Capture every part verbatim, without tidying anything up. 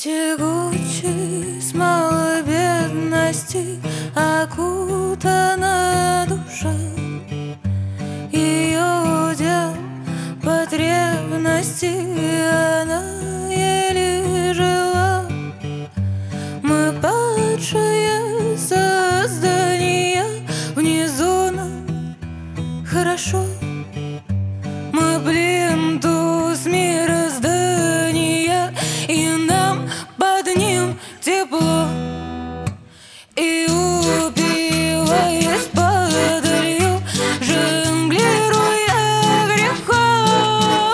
Тягучей смолой бедности окутана душа, ее удел потребности, она еле жива. Мы падшие создания, внизу нам хорошо. Мы плинтус мироздания, и нам под ним тепло. И упиваясь подалью, жонглируя грехом,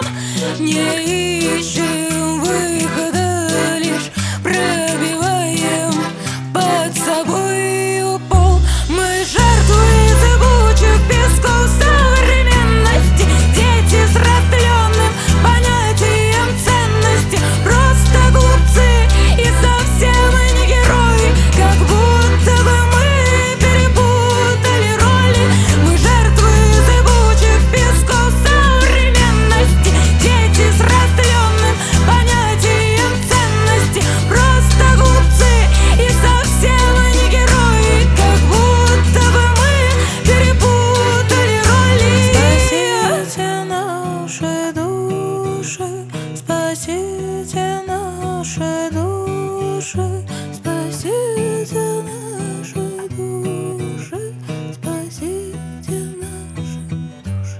не ищем выхода, лишь пробиваем под собой пол. Мы жертвы зыбучих песков современности, дети с растленным понятием ценности, просто глупцы и совсем не герои, как будто бы мы перепутали роли. Мы жертвы зыбучих песков современности, дети с растленным понятием ценности, просто глупцы и совсем не герои, как будто бы мы перепутали роли. Спасите наши души, спасите наши души, спасите наши души, спасите наши души.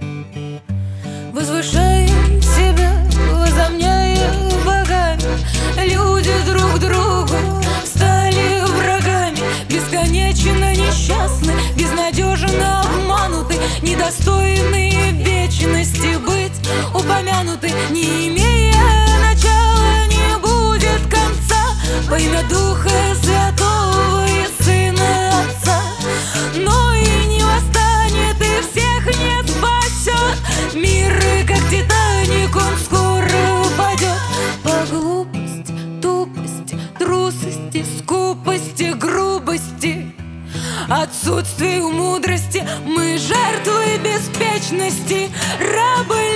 Возвышая себя, возомняя богами, люди друг другу стали врагами, бесконечно несчастны, безнадежно обмануты, недостойны вечности быть упомянуты. Не имея начала, не будет конца, во имя Духа Святого и Сына Отца. Но и не восстанет, и всех не спасет мир, как Титаник, он скоро упадет. По глупости, тупости, трусости, скупости, грубости, отсутствию мудрости мы жертвы беспечности, рабы